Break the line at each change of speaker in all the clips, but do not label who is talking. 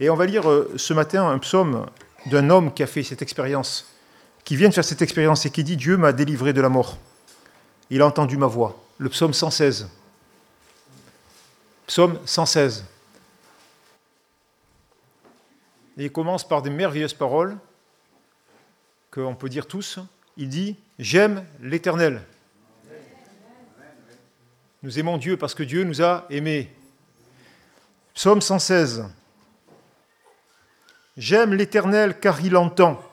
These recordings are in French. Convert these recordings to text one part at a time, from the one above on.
Et on va lire ce matin un psaume d'un homme qui a fait cette expérience, qui vient de faire cette expérience et qui dit « Dieu m'a délivré de la mort. Il a entendu ma voix ». Le psaume 116. Psaume 116. Et il commence par des merveilleuses paroles qu'on peut dire tous. Il dit « J'aime l'Éternel ». Nous aimons Dieu parce que Dieu nous a aimés. Psaume 116. J'aime l'Éternel car il entend.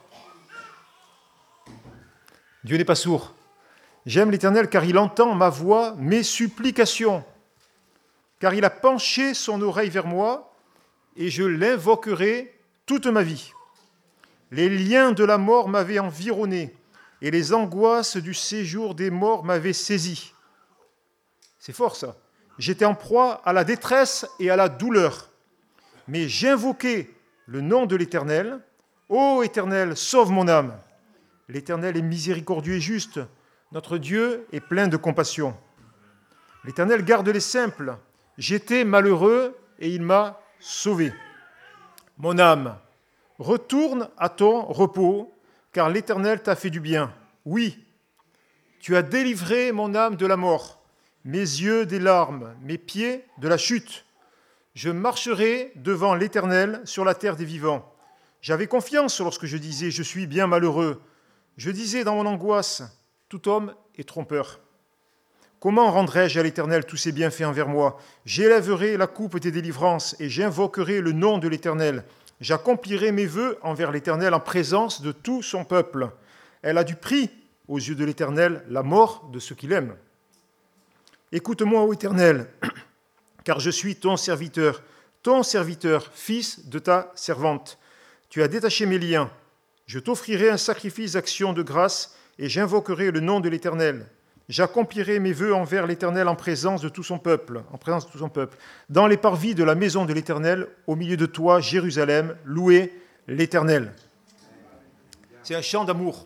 Dieu n'est pas sourd. J'aime l'Éternel car il entend ma voix, mes supplications. Car il a penché son oreille vers moi et je l'invoquerai toute ma vie. Les liens de la mort m'avaient environné et les angoisses du séjour des morts m'avaient saisi. C'est fort ça. J'étais en proie à la détresse et à la douleur. Mais j'invoquais le nom de l'Éternel. Ô Éternel, sauve mon âme. L'Éternel est miséricordieux et juste. Notre Dieu est plein de compassion. L'Éternel garde les simples. J'étais malheureux et il m'a sauvé. Mon âme, retourne à ton repos, car l'Éternel t'a fait du bien. Oui, tu as délivré mon âme de la mort, mes yeux des larmes, mes pieds de la chute. Je marcherai devant l'Éternel sur la terre des vivants. J'avais confiance lorsque je disais « Je suis bien malheureux ». Je disais dans mon angoisse « Tout homme est trompeur ». Comment rendrai-je à l'Éternel tous ses bienfaits envers moi ? J'élèverai la coupe des délivrances et j'invoquerai le nom de l'Éternel. J'accomplirai mes vœux envers l'Éternel en présence de tout son peuple. Elle a du prix aux yeux de l'Éternel, la mort de ceux qu'il aime. Écoute-moi, ô Éternel, car je suis ton serviteur, fils de ta servante. Tu as détaché mes liens. Je t'offrirai un sacrifice d'action de grâce et j'invoquerai le nom de l'Éternel. J'accomplirai mes vœux envers l'Éternel en présence de tout son peuple, Dans les parvis de la maison de l'Éternel, au milieu de toi, Jérusalem, louez l'Éternel. C'est un chant d'amour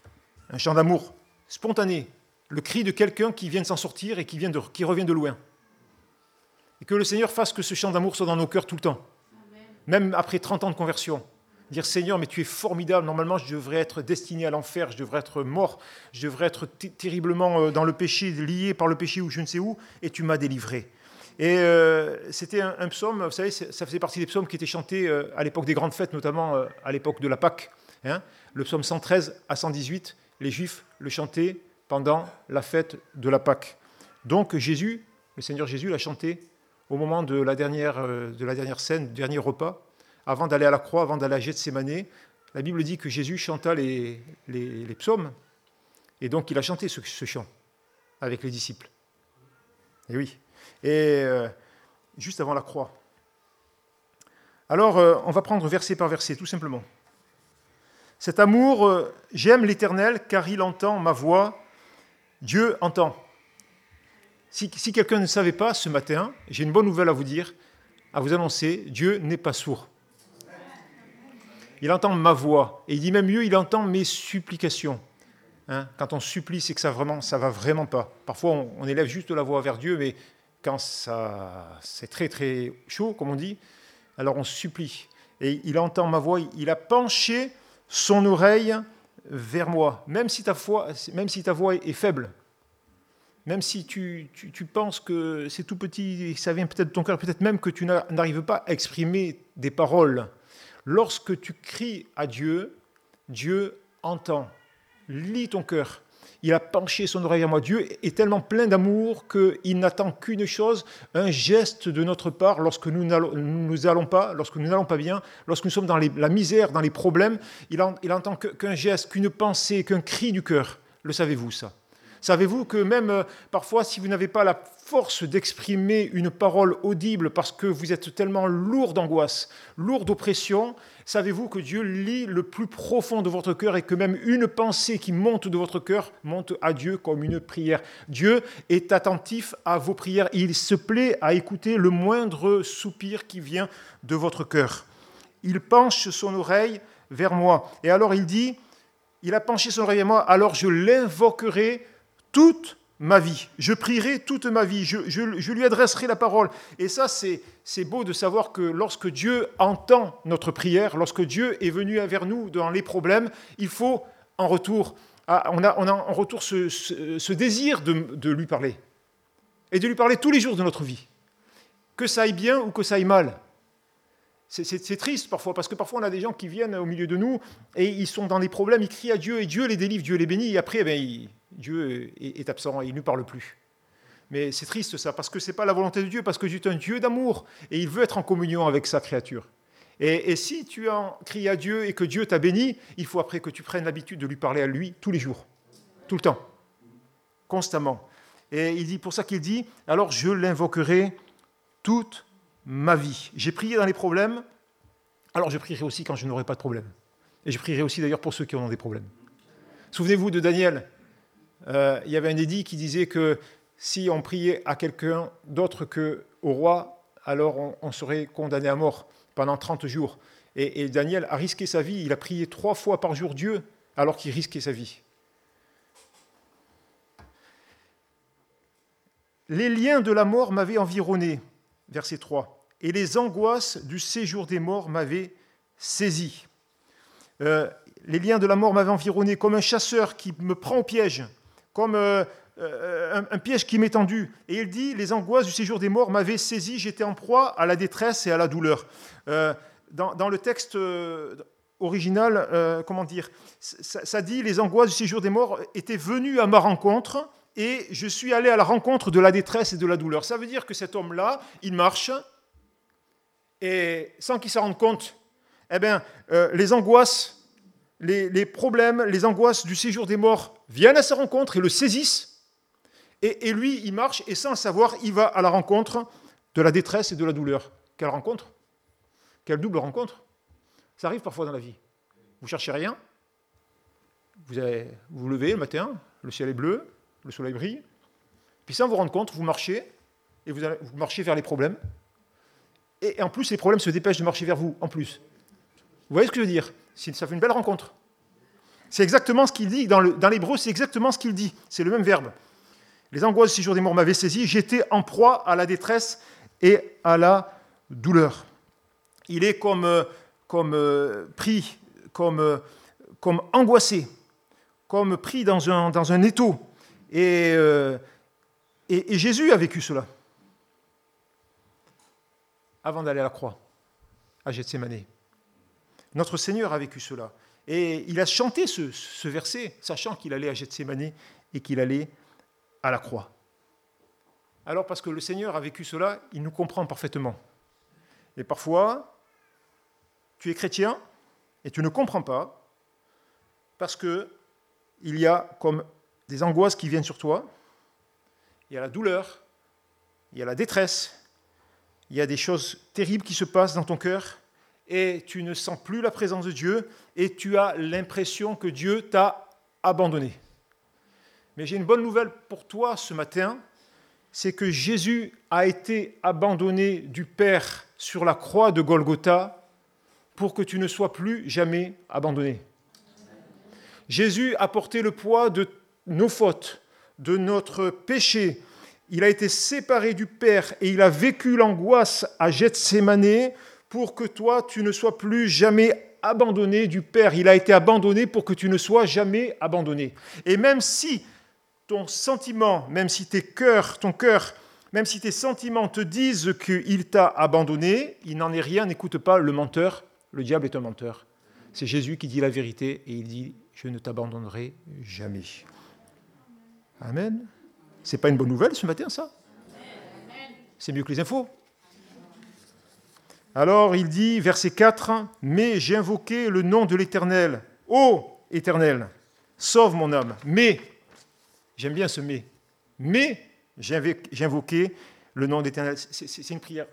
spontané, le cri de quelqu'un qui vient de s'en sortir et qui revient de loin. Et que le Seigneur fasse que ce chant d'amour soit dans nos cœurs tout le temps, même après 30 ans de conversion. Dire « Seigneur, mais tu es formidable, normalement je devrais être destiné à l'enfer, je devrais être mort, je devrais être terriblement dans le péché, lié par le péché ou je ne sais où, et tu m'as délivré. » Et c'était un psaume, vous savez, ça faisait partie des psaumes qui étaient chantés à l'époque des grandes fêtes, notamment à l'époque de la Pâque. Le psaume 113 à 118, les Juifs le chantaient pendant la fête de la Pâque. Donc Jésus, le Seigneur Jésus l'a chanté au moment de la dernière scène, du dernier repas, avant d'aller à la croix, avant d'aller à Gethsémane. La Bible dit que Jésus chanta les psaumes, et donc il a chanté ce chant avec les disciples. Et oui. Et juste avant la croix. Alors, on va prendre verset par verset, tout simplement. Cet amour, j'aime l'Éternel, car il entend ma voix. Dieu entend. Si quelqu'un ne savait pas ce matin, j'ai une bonne nouvelle à vous dire, à vous annoncer, Dieu n'est pas sourd. Il entend ma voix. Et il dit même mieux, il entend mes supplications. Quand on supplie, c'est que ça va vraiment pas. Parfois, on élève juste la voix vers Dieu, mais quand c'est très très chaud, comme on dit, alors on supplie. Et il entend ma voix, il a penché son oreille vers moi. Même si ta voix est faible, même si tu penses que c'est tout petit, ça vient peut-être de ton cœur, peut-être même que tu n'arrives pas à exprimer des paroles. Lorsque tu cries à Dieu, Dieu entend. Lis ton cœur. Il a penché son oreille vers moi. Dieu est tellement plein d'amour qu'il n'attend qu'une chose, un geste de notre part lorsque nous n'allons pas, lorsque nous n'allons pas bien, lorsque nous sommes dans la misère, dans les problèmes. Il entend qu'un geste, qu'une pensée, qu'un cri du cœur. Le savez-vous, ça ? Savez-vous que même parfois, si vous n'avez pas la force d'exprimer une parole audible parce que vous êtes tellement lourd d'angoisse, lourd d'oppression, savez-vous que Dieu lit le plus profond de votre cœur et que même une pensée qui monte de votre cœur monte à Dieu comme une prière. Dieu est attentif à vos prières. Il se plaît à écouter le moindre soupir qui vient de votre cœur. Il penche son oreille vers moi. Et alors il dit, il a penché son oreille vers moi, alors je l'invoquerai toute ma vie. Je prierai toute ma vie. Je lui adresserai la parole. Et ça, c'est beau de savoir que lorsque Dieu entend notre prière, lorsque Dieu est venu vers nous dans les problèmes, il faut en retour, on a en retour ce désir de lui parler. Et de lui parler tous les jours de notre vie. Que ça aille bien ou que ça aille mal. C'est triste parfois, parce que parfois on a des gens qui viennent au milieu de nous et ils sont dans des problèmes, ils crient à Dieu et Dieu les délivre, Dieu les bénit, et après Dieu est absent, il ne parle plus. Mais c'est triste ça, parce que ce n'est pas la volonté de Dieu, parce que Dieu est un Dieu d'amour et il veut être en communion avec sa créature. Et si tu as crié à Dieu et que Dieu t'a béni, il faut après que tu prennes l'habitude de lui parler à lui tous les jours, tout le temps, constamment. Et il dit, pour ça qu'il dit, alors je l'invoquerai toute ma vie. J'ai prié dans les problèmes, alors je prierai aussi quand je n'aurai pas de problème. Et je prierai aussi d'ailleurs pour ceux qui ont des problèmes. Souvenez-vous de Daniel. Il y avait un édit qui disait que si on priait à quelqu'un d'autre qu'au roi, alors on serait condamné à mort pendant 30 jours. Et Daniel a risqué sa vie, il a prié 3 fois par jour Dieu, alors qu'il risquait sa vie. Les liens de la mort m'avaient environné, verset 3, et les angoisses du séjour des morts m'avaient saisi. Les liens de la mort m'avaient environné comme un chasseur qui me prend au piège, comme un piège qui m'est tendu. Et il dit, les angoisses du séjour des morts m'avaient saisi, j'étais en proie à la détresse et à la douleur. Dans le texte original, ça dit, les angoisses du séjour des morts étaient venues à ma rencontre, et je suis allé à la rencontre de la détresse et de la douleur. Ça veut dire que cet homme-là, il marche, et sans qu'il s'en rende compte, les angoisses, les problèmes, les angoisses du séjour des morts viennent à sa rencontre et le saisissent, et lui, il marche, et sans le savoir, il va à la rencontre de la détresse et de la douleur. Quelle rencontre ? Quelle double rencontre ? Ça arrive parfois dans la vie. Vous cherchez rien, vous vous levez le matin, le ciel est bleu, le soleil brille, puis sans vous rendre compte, vous marchez, et vous marchez vers les problèmes, et en plus, les problèmes se dépêchent de marcher vers vous, en plus. Vous voyez ce que je veux dire ? Ça fait une belle rencontre. C'est exactement ce qu'il dit, dans l'hébreu, c'est exactement ce qu'il dit, c'est le même verbe. Les angoisses du séjour des morts m'avaient saisi, j'étais en proie à la détresse et à la douleur. Il est comme pris, comme angoissé, comme pris dans un étau. Et Jésus a vécu cela avant d'aller à la croix, à Gethsémani. Notre Seigneur a vécu cela. Et il a chanté ce verset, sachant qu'il allait à Gethsémani et qu'il allait à la croix. Alors, parce que le Seigneur a vécu cela, il nous comprend parfaitement. Et parfois, tu es chrétien et tu ne comprends pas, parce qu'il y a comme des angoisses qui viennent sur toi, il y a la douleur, il y a la détresse, il y a des choses terribles qui se passent dans ton cœur, et tu ne sens plus la présence de Dieu, et tu as l'impression que Dieu t'a abandonné. Mais j'ai une bonne nouvelle pour toi ce matin, c'est que Jésus a été abandonné du Père sur la croix de Golgotha pour que tu ne sois plus jamais abandonné. Jésus a porté le poids de nos fautes, de notre péché. Il a été séparé du Père et il a vécu l'angoisse à Gethsémani pour que toi, tu ne sois plus jamais abandonné du Père. Il a été abandonné pour que tu ne sois jamais abandonné. Et même si ton sentiment, même si ton cœur, même si tes sentiments te disent qu'il t'a abandonné, il n'en est rien, n'écoute pas le menteur. Le diable est un menteur. C'est Jésus qui dit la vérité et il dit « Je ne t'abandonnerai jamais ». Amen. C'est pas une bonne nouvelle ce matin, ça ? C'est mieux que les infos. Alors il dit, verset 4, « Mais j'ai invoqué le nom de l'Éternel. Ô Éternel, sauve mon âme. Mais, j'aime bien ce mais j'ai invoqué le nom de l'Éternel. » C'est une prière.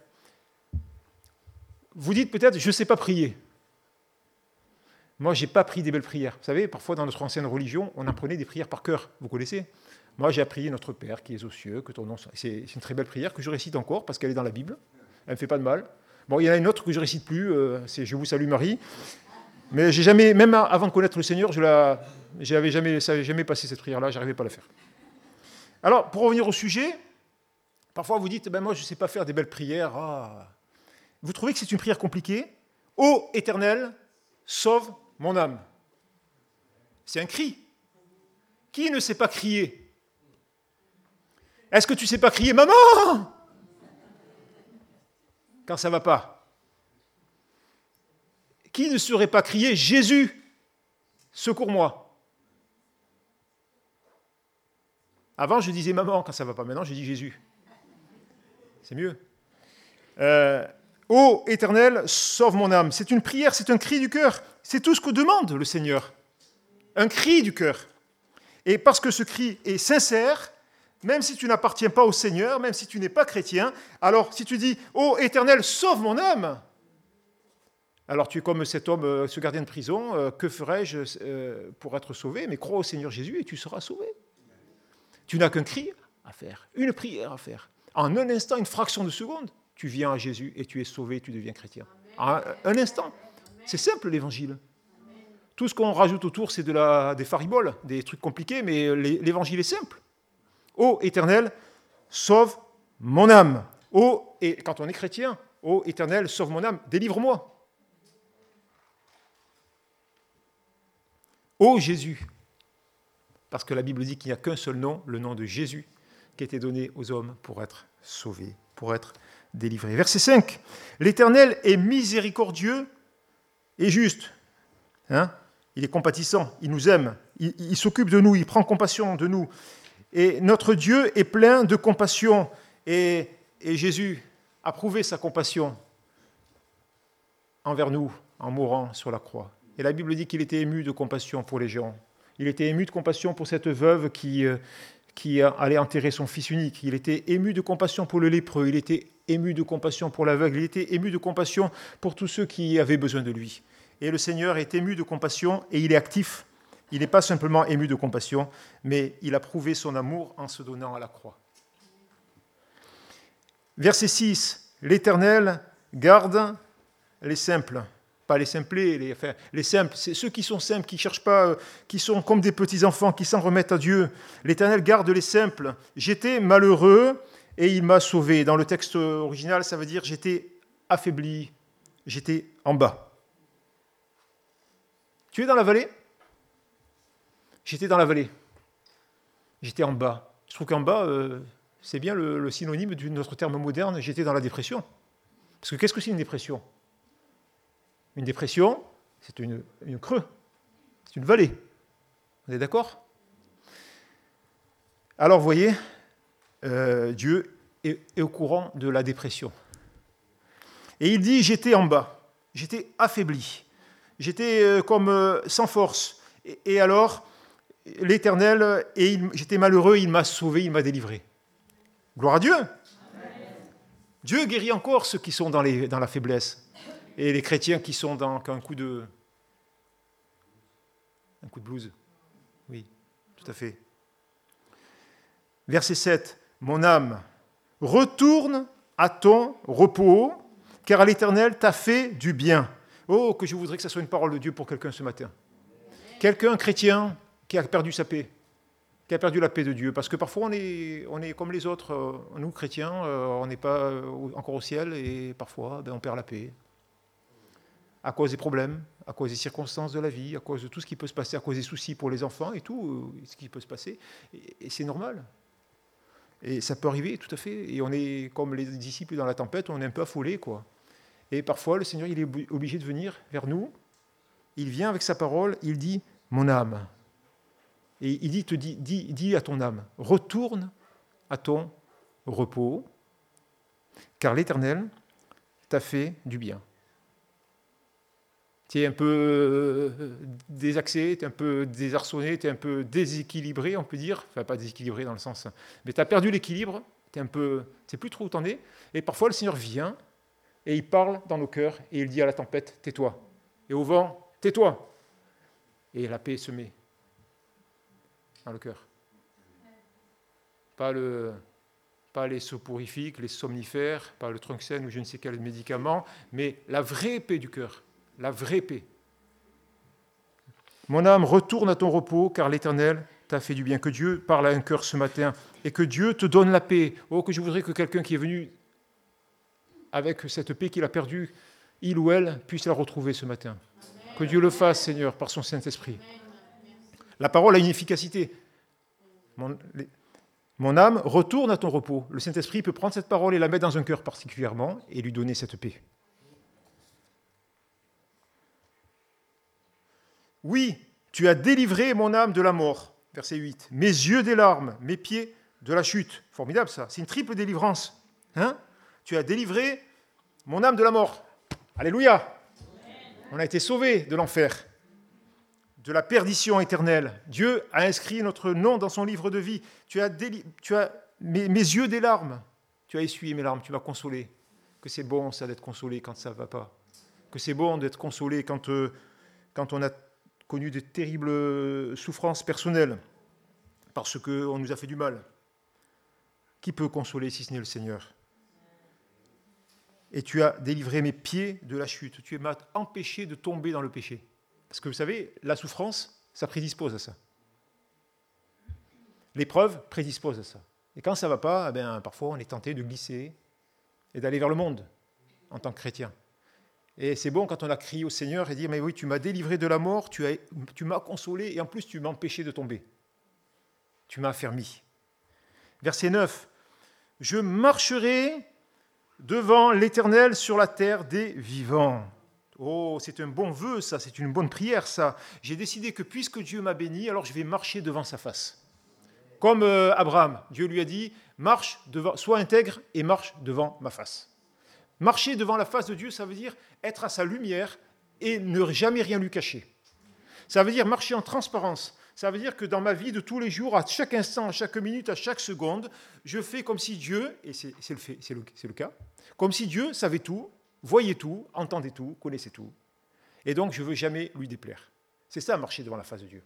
Vous dites peut-être, je ne sais pas prier. Moi, je n'ai pas appris des belles prières. Vous savez, parfois dans notre ancienne religion, on apprenait des prières par cœur. Vous connaissez ? Moi, j'ai appris Notre Père qui es aux cieux, que ton nom soit... C'est une très belle prière que je récite encore parce qu'elle est dans la Bible. Elle ne me fait pas de mal. Bon, il y en a une autre que je ne récite plus, c'est Je vous salue Marie. Mais j'ai jamais, même avant de connaître le Seigneur, ça n'avait jamais passé cette prière-là, je n'arrivais pas à la faire. Alors, pour revenir au sujet, parfois vous dites, moi je ne sais pas faire des belles prières. Ah. Vous trouvez que c'est une prière compliquée? Ô Éternel, sauve mon âme. C'est un cri. Qui ne sait pas crier? Est-ce que tu ne sais pas crier, maman? Quand ça ne va pas. Qui ne saurait pas crier, Jésus, secours-moi? Avant, je disais maman quand ça ne va pas. Maintenant, je dis Jésus. C'est mieux. Ô Éternel, sauve mon âme. C'est une prière, c'est un cri du cœur. C'est tout ce que demande le Seigneur. Un cri du cœur. Et parce que ce cri est sincère, même si tu n'appartiens pas au Seigneur, même si tu n'es pas chrétien, alors si tu dis « Ô Éternel, sauve mon âme », alors tu es comme cet homme, ce gardien de prison, que ferais-je pour être sauvé? Mais crois au Seigneur Jésus et tu seras sauvé. Tu n'as qu'un cri à faire, une prière à faire. En un instant, une fraction de seconde, tu viens à Jésus et tu es sauvé, tu deviens chrétien. En un instant. C'est simple l'évangile. Tout ce qu'on rajoute autour, c'est des fariboles, des trucs compliqués, mais l'évangile est simple. Ô Éternel, sauve mon âme. Et quand on est chrétien, ô Éternel, sauve mon âme, délivre-moi. Ô Jésus, parce que la Bible dit qu'il n'y a qu'un seul nom, le nom de Jésus, qui a été donné aux hommes pour être sauvés, pour être délivrés. Verset 5. L'Éternel est miséricordieux et juste. Il est compatissant, il nous aime, il s'occupe de nous, il prend compassion de nous. Et notre Dieu est plein de compassion. Et Jésus a prouvé sa compassion envers nous en mourant sur la croix. Et la Bible dit qu'il était ému de compassion pour les gens. Il était ému de compassion pour cette veuve qui allait enterrer son fils unique. Il était ému de compassion pour le lépreux. Il était ému de compassion pour l'aveugle. Il était ému de compassion pour tous ceux qui avaient besoin de lui. Et le Seigneur est ému de compassion et il est actif. Il n'est pas simplement ému de compassion, mais il a prouvé son amour en se donnant à la croix. Verset 6. L'Éternel garde les simples. Pas les simplés, les simples, c'est ceux qui sont simples, qui ne cherchent pas, qui sont comme des petits-enfants, qui s'en remettent à Dieu. L'Éternel garde les simples. J'étais malheureux et il m'a sauvé. Dans le texte original, ça veut dire j'étais affaibli, j'étais en bas. Tu es dans la vallée? J'étais dans la vallée. J'étais en bas. Je trouve qu'en bas, c'est bien le synonyme de notre terme moderne, j'étais dans la dépression. Parce que qu'est-ce que c'est une dépression? Une dépression, c'est une creux, c'est une vallée. Vous êtes d'accord? Alors, vous voyez, Dieu est au courant de la dépression. Et il dit, j'étais en bas, j'étais affaibli, j'étais comme sans force. Et alors, l'Éternel, j'étais malheureux, il m'a sauvé, il m'a délivré. Gloire à Dieu! Amen. Dieu guérit encore ceux qui sont dans la faiblesse. Et les chrétiens qui sont dans un coup de blues. Oui, tout à fait. Verset 7. Mon âme, retourne à ton repos, car à l'Éternel t'a fait du bien. Oh, que je voudrais que ça soit une parole de Dieu pour quelqu'un ce matin. Quelqu'un chrétien qui a perdu sa paix, qui a perdu la paix de Dieu. Parce que parfois on est comme les autres, nous chrétiens, on n'est pas encore au ciel et parfois on perd la paix. À cause des problèmes, à cause des circonstances de la vie, à cause de tout ce qui peut se passer, à cause des soucis pour les enfants et tout ce qui peut se passer. Et c'est normal. Et ça peut arriver, tout à fait. Et on est comme les disciples dans la tempête, on est un peu affolés, quoi. Et parfois, le Seigneur, il est obligé de venir vers nous. Il vient avec sa parole, il dit « mon âme ». Et il dit à ton âme « retourne à ton repos, car l'Éternel t'a fait du bien ». Tu es un peu désaxé, tu es un peu désarçonné, tu es un peu déséquilibré, on peut dire. Enfin, pas déséquilibré dans le sens... Mais tu as perdu l'équilibre, tu ne sais plus trop où tu en es. Et parfois, le Seigneur vient et il parle dans nos cœurs et il dit à la tempête, tais-toi. Et au vent, tais-toi. Et la paix se met dans le cœur. Pas les soporifiques, les somnifères, pas le Trunxène ou je ne sais quel médicament, mais la vraie paix du cœur. La vraie paix. Mon âme, retourne à ton repos, car l'Éternel t'a fait du bien, que Dieu parle à un cœur ce matin et que Dieu te donne la paix. Oh, que je voudrais que quelqu'un qui est venu avec cette paix qu'il a perdue, il ou elle, puisse la retrouver ce matin. Que Dieu le fasse, Seigneur, par son Saint-Esprit. La parole a une efficacité. Mon âme, retourne à ton repos. Le Saint-Esprit peut prendre cette parole et la mettre dans un cœur particulièrement et lui donner cette paix. Oui, tu as délivré mon âme de la mort. Verset 8. Mes yeux des larmes, mes pieds de la chute. Formidable ça, c'est une triple délivrance. Hein? Tu as délivré mon âme de la mort. Alléluia. On a été sauvés de l'enfer, de la perdition éternelle. Dieu a inscrit notre nom dans son livre de vie. Tu as mes yeux des larmes. Tu as essuyé mes larmes, tu m'as consolé. Que c'est bon ça d'être consolé quand ça ne va pas. Que c'est bon d'être consolé quand on a connu de terribles souffrances personnelles parce qu'on nous a fait du mal. Qui peut consoler si ce n'est le Seigneur? Et tu as délivré mes pieds de la chute. Tu m'as empêché de tomber dans le péché. Parce que vous savez, la souffrance, ça prédispose à ça. L'épreuve prédispose à ça. Et quand ça ne va pas, parfois on est tenté de glisser et d'aller vers le monde en tant que chrétien. Et c'est bon quand on a crié au Seigneur et dire « Mais oui, tu m'as délivré de la mort, tu m'as consolé et en plus tu m'as empêché de tomber. Tu m'as affermi. » Verset 9. « Je marcherai devant l'Éternel sur la terre des vivants. » Oh, c'est un bon vœu, ça, c'est une bonne prière, ça. J'ai décidé que puisque Dieu m'a béni, alors je vais marcher devant sa face. Comme Abraham, Dieu lui a dit, marche devant, sois intègre et marche devant ma face. Marcher devant la face de Dieu, ça veut dire être à sa lumière et ne jamais rien lui cacher. Ça veut dire marcher en transparence. Ça veut dire que dans ma vie de tous les jours, à chaque instant, à chaque minute, à chaque seconde, je fais comme si Dieu, et c'est le cas, comme si Dieu savait tout, voyait tout, entendait tout, connaissait tout. Et donc, je ne veux jamais lui déplaire. C'est ça, marcher devant la face de Dieu.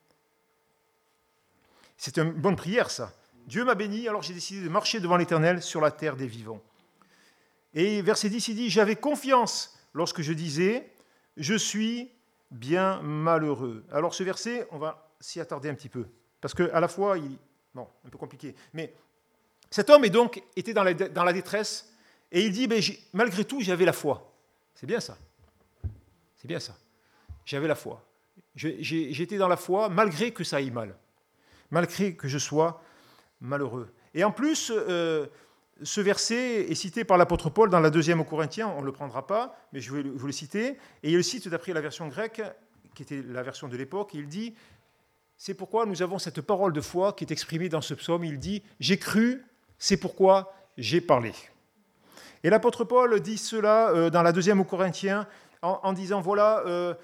C'est une bonne prière, ça. Dieu m'a béni, alors j'ai décidé de marcher devant l'Éternel sur la terre des vivants. Et verset 10, il dit, j'avais confiance lorsque je disais, je suis bien malheureux. Alors ce verset, on va s'y attarder un petit peu, parce qu'à la fois, un peu compliqué, mais cet homme était dans la détresse, et il dit, malgré tout, j'avais la foi. C'est bien ça. C'est bien ça. J'avais la foi. J'étais dans la foi, malgré que ça aille mal, malgré que je sois malheureux. Et en plus, ce verset est cité par l'apôtre Paul dans la 2e aux Corinthiens, on ne le prendra pas, mais je vais vous le citer, et il le cite d'après la version grecque, qui était la version de l'époque, il dit, c'est pourquoi nous avons cette parole de foi qui est exprimée dans ce psaume, il dit, j'ai cru, c'est pourquoi j'ai parlé. Et l'apôtre Paul dit cela dans la 2e aux Corinthiens, en disant, voilà,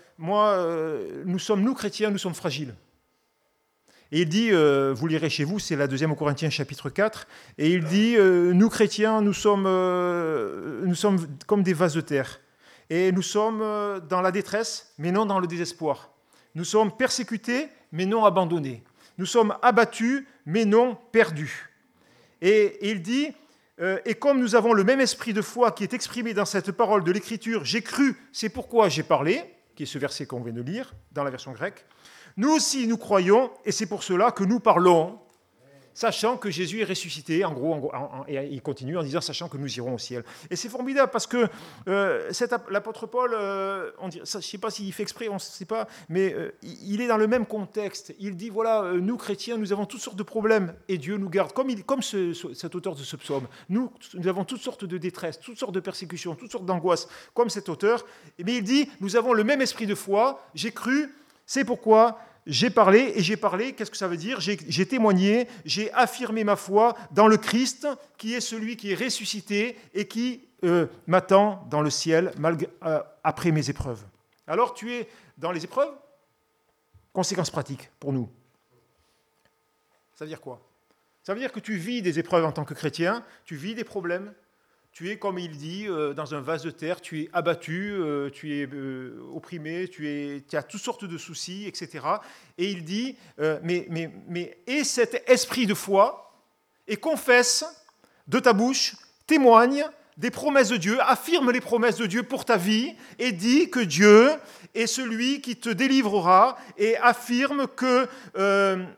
nous chrétiens, nous sommes fragiles. Et il dit, vous lirez chez vous, c'est la 2e aux Corinthiens chapitre 4, et il dit, nous chrétiens, nous sommes comme des vases de terre, et nous sommes dans la détresse, mais non dans le désespoir. Nous sommes persécutés, mais non abandonnés. Nous sommes abattus, mais non perdus. Et il dit, et comme nous avons le même esprit de foi qui est exprimé dans cette parole de l'Écriture, j'ai cru, c'est pourquoi j'ai parlé, qui est ce verset qu'on vient de lire dans la version grecque, nous aussi, nous croyons, et c'est pour cela que nous parlons, sachant que Jésus est ressuscité, en gros, et il continue en disant, sachant que nous irons au ciel. Et c'est formidable, parce que l'apôtre Paul, je ne sais pas s'il fait exprès, on ne sait pas, mais il est dans le même contexte. Il dit, voilà, nous, chrétiens, nous avons toutes sortes de problèmes, et Dieu nous garde, comme cet auteur de ce psaume. Nous avons toutes sortes de détresse, toutes sortes de persécutions, toutes sortes d'angoisses, comme cet auteur. Mais il dit, nous avons le même esprit de foi, j'ai cru, c'est pourquoi j'ai parlé, et j'ai parlé, qu'est-ce que ça veut dire ? J'ai témoigné, j'ai affirmé ma foi dans le Christ, qui est celui qui est ressuscité et qui m'attend dans le ciel après mes épreuves. Alors, tu es dans les épreuves ? Conséquences pratiques pour nous. Ça veut dire quoi ? Ça veut dire que tu vis des épreuves en tant que chrétien, tu vis des problèmes. Tu es, comme il dit, dans un vase de terre, tu es abattu, tu es opprimé, tu as toutes sortes de soucis, etc. Et il dit, aie cet esprit de foi et confesse de ta bouche, témoigne des promesses de Dieu, affirme les promesses de Dieu pour ta vie et dis que Dieu est celui qui te délivrera et affirme que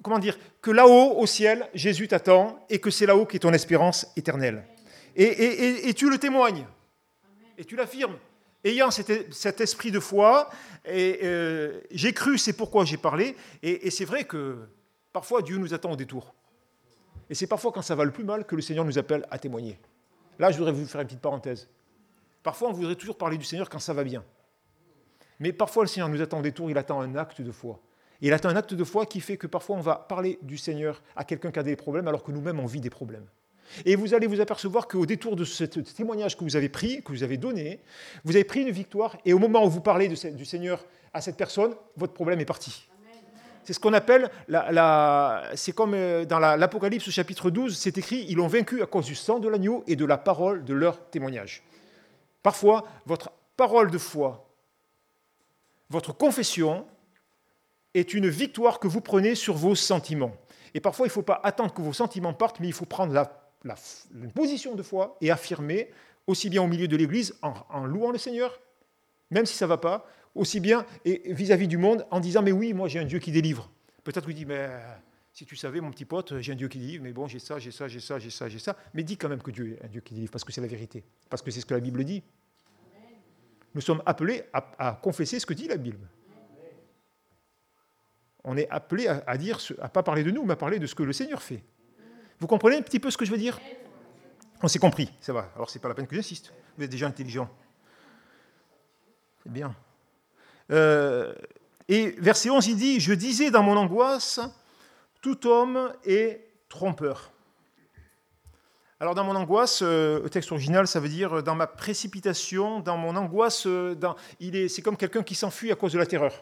que là-haut, au ciel, Jésus t'attend et que c'est là-haut qu'est ton espérance éternelle. Et tu le témoignes, et tu l'affirmes. Ayant cet esprit de foi, j'ai cru, c'est pourquoi j'ai parlé, et c'est vrai que parfois Dieu nous attend au détour. Et c'est parfois quand ça va le plus mal que le Seigneur nous appelle à témoigner. Là, je voudrais vous faire une petite parenthèse. Parfois, on voudrait toujours parler du Seigneur quand ça va bien. Mais parfois, le Seigneur nous attend au détour, il attend un acte de foi. Et il attend un acte de foi qui fait que parfois, on va parler du Seigneur à quelqu'un qui a des problèmes, alors que nous-mêmes, on vit des problèmes. Et vous allez vous apercevoir qu'au détour de ce témoignage que vous avez pris, que vous avez donné, vous avez pris une victoire, et au moment où vous parlez du Seigneur à cette personne, votre problème est parti. C'est ce qu'on appelle, c'est comme dans l'Apocalypse chapitre 12, c'est écrit, ils l'ont vaincu à cause du sang de l'agneau et de la parole de leur témoignage. Parfois, votre parole de foi, votre confession est une victoire que vous prenez sur vos sentiments. Et parfois, il ne faut pas attendre que vos sentiments partent, mais il faut prendre la position de foi et affirmer, aussi bien au milieu de l'Église, en louant le Seigneur, même si ça ne va pas, aussi bien et vis-à-vis du monde, en disant « mais oui, moi j'ai un Dieu qui délivre ». Peut-être vous dites « mais si tu savais, mon petit pote, j'ai un Dieu qui délivre, mais bon, j'ai ça. » Mais dis quand même que Dieu est un Dieu qui délivre, parce que c'est la vérité, parce que c'est ce que la Bible dit. Nous sommes appelés à confesser ce que dit la Bible. On est appelés à dire, à ne pas parler de nous, mais à parler de ce que le Seigneur fait. Vous comprenez un petit peu ce que je veux dire ? On s'est compris, ça va. Alors, ce n'est pas la peine que j'insiste. Vous êtes déjà intelligent. C'est bien. Et verset 11, il dit « Je disais dans mon angoisse, tout homme est trompeur. » Alors, dans mon angoisse, le texte original, ça veut dire dans ma précipitation, dans mon angoisse, c'est comme quelqu'un qui s'enfuit à cause de la terreur.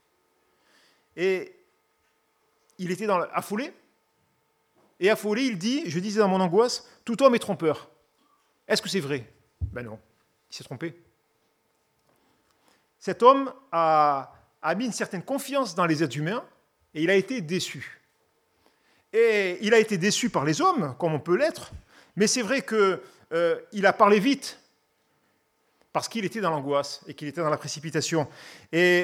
Et il était affolé. Et affolé, il dit, je disais dans mon angoisse, tout homme est trompeur. Est-ce que c'est vrai ? Ben non, il s'est trompé. Cet homme a mis une certaine confiance dans les êtres humains et il a été déçu. Et il a été déçu par les hommes, comme on peut l'être, mais c'est vrai qu'il a parlé vite parce qu'il était dans l'angoisse et qu'il était dans la précipitation. Et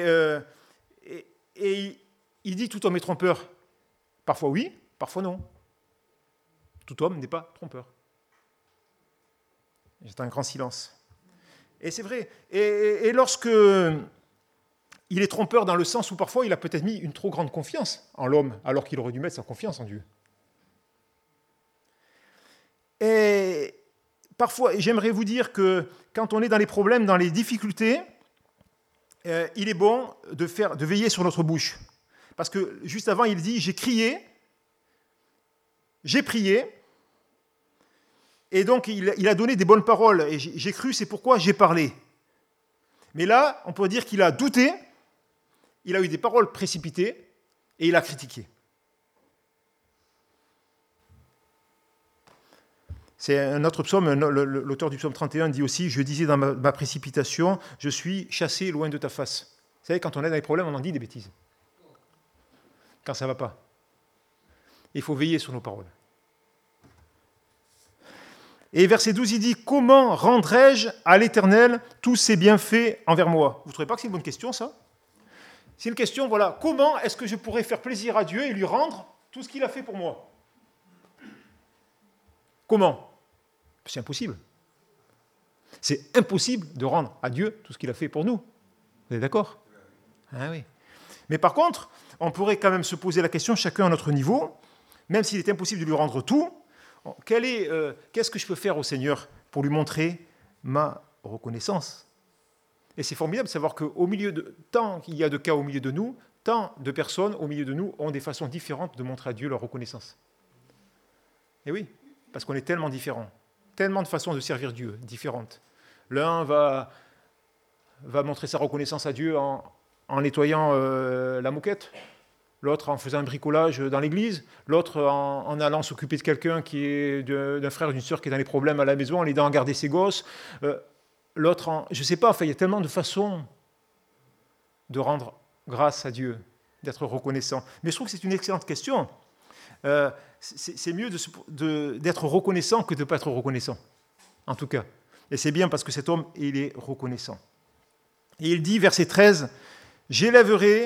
il dit tout homme est trompeur. Parfois oui, parfois non. Tout homme n'est pas trompeur. C'est un grand silence. Et c'est vrai. Et lorsque il est trompeur dans le sens où parfois il a peut-être mis une trop grande confiance en l'homme, alors qu'il aurait dû mettre sa confiance en Dieu. Et parfois, j'aimerais vous dire que quand on est dans les problèmes, dans les difficultés, il est bon de veiller sur notre bouche. Parce que juste avant, il dit « J'ai crié, j'ai prié ». Et donc, il a donné des bonnes paroles. Et j'ai cru, c'est pourquoi j'ai parlé. Mais là, on peut dire qu'il a douté, il a eu des paroles précipitées, et il a critiqué. C'est un autre psaume, l'auteur du psaume 31 dit aussi « Je disais dans ma précipitation, je suis chassé loin de ta face ». Vous savez, quand on est dans les problèmes, on en dit des bêtises. Quand ça ne va pas. Il faut veiller sur nos paroles. Et verset 12, il dit « Comment rendrai-je à l'Éternel tous ses bienfaits envers moi ?» Vous ne trouvez pas que c'est une bonne question, ça ? C'est une question, voilà, comment est-ce que je pourrais faire plaisir à Dieu et lui rendre tout ce qu'il a fait pour moi ? Comment ? C'est impossible. C'est impossible de rendre à Dieu tout ce qu'il a fait pour nous. Vous êtes d'accord ? Ah oui. Mais par contre, on pourrait quand même se poser la question, chacun à notre niveau, même s'il est impossible de lui rendre tout, qu'est-ce que je peux faire au Seigneur pour lui montrer ma reconnaissance ? Et c'est formidable de savoir qu'au milieu tant qu'il y a de cas au milieu de nous, tant de personnes au milieu de nous ont des façons différentes de montrer à Dieu leur reconnaissance. Et oui, parce qu'on est tellement différents, tellement de façons de servir Dieu différentes. L'un va montrer sa reconnaissance à Dieu en nettoyant la moquette, l'autre en faisant un bricolage dans l'église, l'autre en allant s'occuper de quelqu'un qui est d'un frère ou d'une sœur qui est dans les problèmes à la maison, en l'aidant à garder ses gosses, l'autre je ne sais pas, enfin, il y a tellement de façons de rendre grâce à Dieu, d'être reconnaissant. Mais je trouve que c'est une excellente question. C'est mieux d'être reconnaissant que de ne pas être reconnaissant, en tout cas. Et c'est bien parce que cet homme, il est reconnaissant. Et il dit, verset 13, « J'élèverai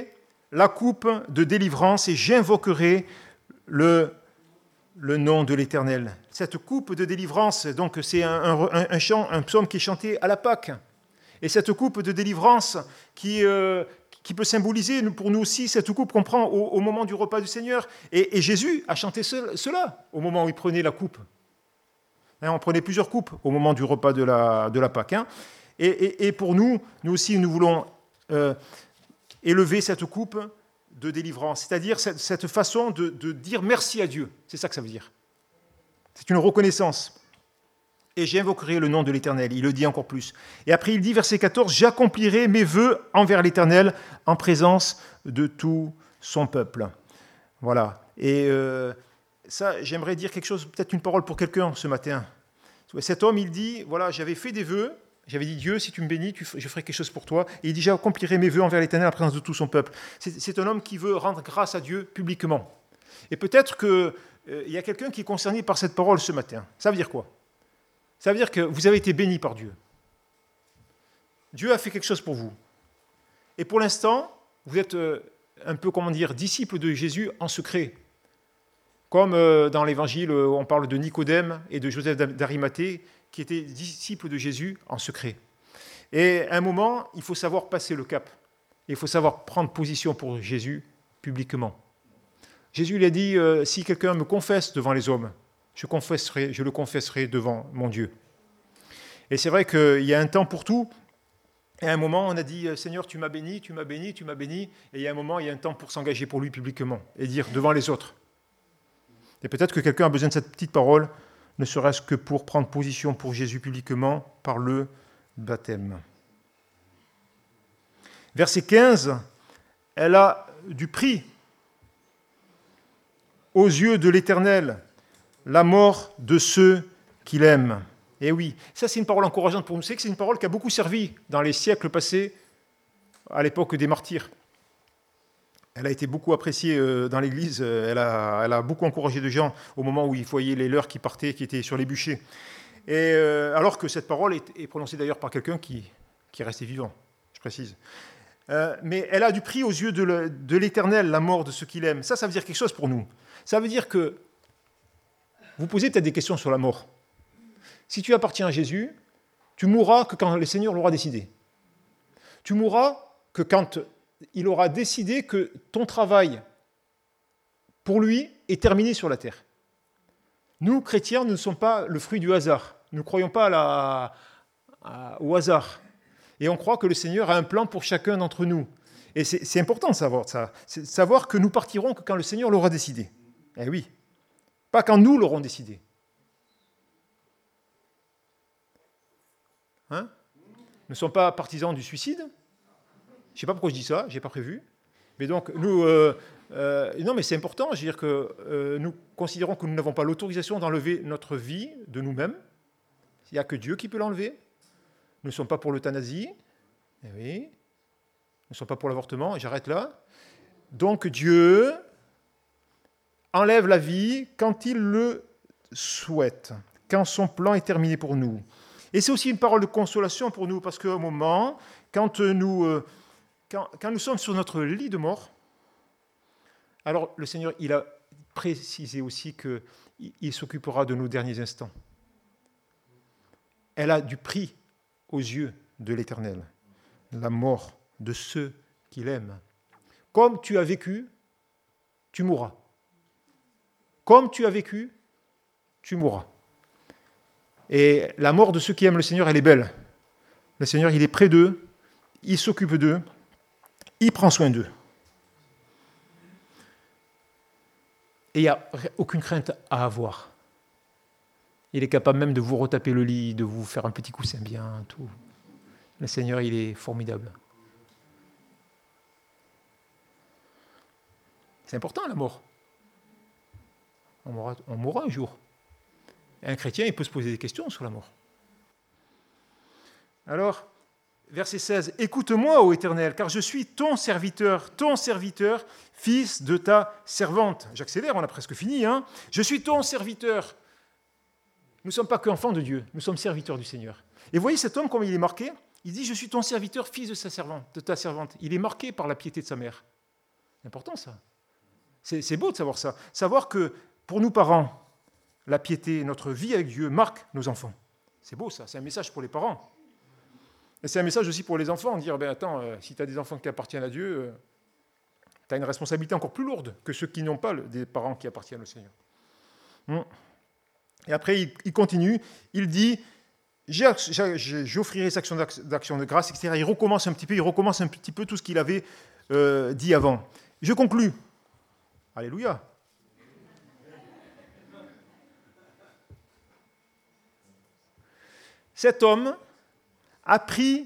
la coupe de délivrance et j'invoquerai le nom de l'Éternel. Cette coupe de délivrance, donc c'est un chant, un psaume qui est chanté à la Pâque. Et cette coupe de délivrance qui peut symboliser pour nous aussi cette coupe qu'on prend au moment du repas du Seigneur. Et Jésus a chanté cela au moment où il prenait la coupe. On prenait plusieurs coupes au moment du repas de la Pâque. Et pour nous aussi, nous voulons élever cette coupe de délivrance, c'est-à-dire cette façon de dire merci à Dieu. C'est ça que ça veut dire. C'est une reconnaissance. Et j'invoquerai le nom de l'Éternel. Il le dit encore plus. Et après, il dit, verset 14, « J'accomplirai mes vœux envers l'Éternel en présence de tout son peuple. » Voilà. Et ça, j'aimerais dire quelque chose, peut-être une parole pour quelqu'un ce matin. Cet homme, il dit, voilà, j'avais fait des vœux, j'avais dit, Dieu, si tu me bénis, je ferai quelque chose pour toi. Et il dit, j'accomplirai mes vœux envers l'Éternel en présence de tout son peuple. C'est un homme qui veut rendre grâce à Dieu publiquement. Et peut-être qu'il y a quelqu'un qui est concerné par cette parole ce matin. Ça veut dire quoi ? Ça veut dire que vous avez été béni par Dieu. Dieu a fait quelque chose pour vous. Et pour l'instant, vous êtes un peu, disciple de Jésus en secret. Comme dans l'Évangile, on parle de Nicodème et de Joseph d'Arimathée, qui étaient disciples de Jésus en secret. Et à un moment, il faut savoir passer le cap. Il faut savoir prendre position pour Jésus publiquement. Jésus lui a dit, si quelqu'un me confesse devant les hommes, je le confesserai devant mon Dieu. Et c'est vrai qu'il y a un temps pour tout. Et à un moment, on a dit, Seigneur, tu m'as béni, tu m'as béni, tu m'as béni. Et il y a un moment, il y a un temps pour s'engager pour lui publiquement et dire devant les autres. Et peut-être que quelqu'un a besoin de cette petite parole, ne serait-ce que pour prendre position pour Jésus publiquement par le baptême. Verset 15, elle a du prix aux yeux de l'Éternel, la mort de ceux qu'il aime. Et oui, ça c'est une parole encourageante pour nous. C'est que c'est une parole qui a beaucoup servi dans les siècles passés, à l'époque des martyrs. Elle a été beaucoup appréciée dans l'Église. Elle a beaucoup encouragé de gens au moment où il voyait les leurs qui partaient, qui étaient sur les bûchers. Et alors que cette parole est prononcée d'ailleurs par quelqu'un qui est resté vivant, je précise. Mais elle a du prix aux yeux de l'Éternel, la mort de ceux qu'il aime. Ça veut dire quelque chose pour nous. Ça veut dire que vous posez peut-être des questions sur la mort. Si tu appartiens à Jésus, tu mourras que quand le Seigneur l'aura décidé. Tu mourras que quand il aura décidé que ton travail, pour lui, est terminé sur la terre. Nous, chrétiens, nous ne sommes pas le fruit du hasard. Nous ne croyons pas au hasard. Et on croit que le Seigneur a un plan pour chacun d'entre nous. Et c'est important de savoir ça. C'est de savoir que nous partirons que quand le Seigneur l'aura décidé. Eh oui. Pas quand nous l'aurons décidé. Hein ? Nous ne sommes pas partisans du suicide. Je ne sais pas pourquoi je dis ça, je n'ai pas prévu. Mais donc, nous... non, mais c'est important. Je veux dire que nous considérons que nous n'avons pas l'autorisation d'enlever notre vie de nous-mêmes. Il n'y a que Dieu qui peut l'enlever. Nous ne sommes pas pour l'euthanasie. Eh oui. Nous ne sommes pas pour l'avortement. Et j'arrête là. Donc, Dieu enlève la vie quand il le souhaite, quand son plan est terminé pour nous. Et c'est aussi une parole de consolation pour nous, parce qu'à un moment, quand nous sommes sur notre lit de mort, alors le Seigneur, il a précisé aussi qu'il s'occupera de nos derniers instants. Elle a du prix aux yeux de l'Éternel, la mort de ceux qu'il aime. Comme tu as vécu, tu mourras. Comme tu as vécu, tu mourras. Et la mort de ceux qui aiment le Seigneur, elle est belle. Le Seigneur, il est près d'eux, il s'occupe d'eux, il prend soin d'eux. Et il n'y a aucune crainte à avoir. Il est capable même de vous retaper le lit, de vous faire un petit coussin bien, tout. Le Seigneur, il est formidable. C'est important, la mort. On mourra un jour. Et un chrétien, il peut se poser des questions sur la mort. Alors, verset 16, « Écoute-moi, ô Éternel, car je suis ton serviteur, fils de ta servante. » J'accélère, on a presque fini. Hein. Je suis ton serviteur. Nous ne sommes pas qu'enfants de Dieu, nous sommes serviteurs du Seigneur. Et vous voyez cet homme, comme il est marqué, il dit « Je suis ton serviteur, fils de ta servante. » Il est marqué par la piété de sa mère. C'est important ça. C'est beau de savoir ça. Savoir que pour nous parents, la piété, notre vie avec Dieu marque nos enfants. C'est beau ça, c'est un message pour les parents. Et c'est un message aussi pour les enfants, dire, attends, si tu as des enfants qui appartiennent à Dieu, tu as une responsabilité encore plus lourde que ceux qui n'ont pas des parents qui appartiennent au Seigneur. Et après, il continue, il dit, j'offrirai cette d'action de grâce, etc. Il recommence un petit peu tout ce qu'il avait dit avant. Je conclus. Alléluia. Cet homme a pris,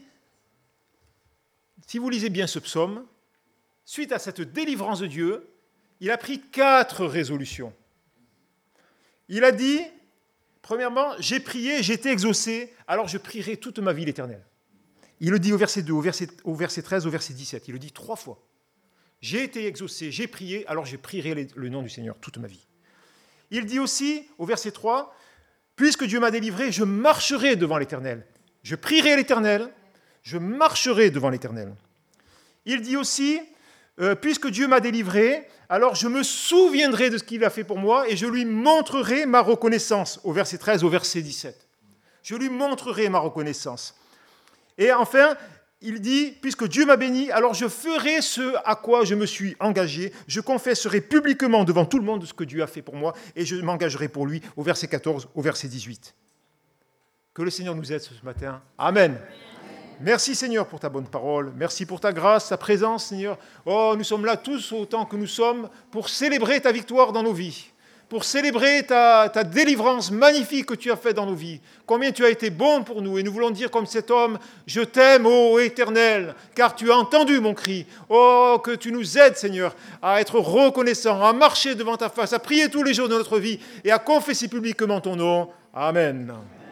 si vous lisez bien ce psaume, suite à cette délivrance de Dieu, il a pris 4 résolutions. Il a dit, premièrement, j'ai prié, j'ai été exaucé, alors je prierai toute ma vie l'Éternel. Il le dit au verset 2, au verset 13, au verset 17, il le dit 3 fois. J'ai été exaucé, j'ai prié, alors je prierai le nom du Seigneur toute ma vie. Il dit aussi, au verset 3, puisque Dieu m'a délivré, je marcherai devant l'Éternel. Je prierai l'Éternel, je marcherai devant l'Éternel. Il dit aussi, puisque Dieu m'a délivré, alors je me souviendrai de ce qu'il a fait pour moi et je lui montrerai ma reconnaissance, au verset 13, au verset 17. Je lui montrerai ma reconnaissance. Et enfin, il dit, puisque Dieu m'a béni, alors je ferai ce à quoi je me suis engagé, je confesserai publiquement devant tout le monde ce que Dieu a fait pour moi, et je m'engagerai pour lui, au verset 14, au verset 18. Que le Seigneur nous aide ce matin. Amen. Merci Seigneur pour ta bonne parole, merci pour ta grâce, ta présence Seigneur. Oh, nous sommes là tous autant que nous sommes pour célébrer ta victoire dans nos vies, pour célébrer ta délivrance magnifique que tu as faite dans nos vies. Combien tu as été bon pour nous. Et nous voulons dire comme cet homme, je t'aime, ô Éternel, car tu as entendu mon cri. Oh, que tu nous aides, Seigneur, à être reconnaissants, à marcher devant ta face, à prier tous les jours de notre vie et à confesser publiquement ton nom. Amen.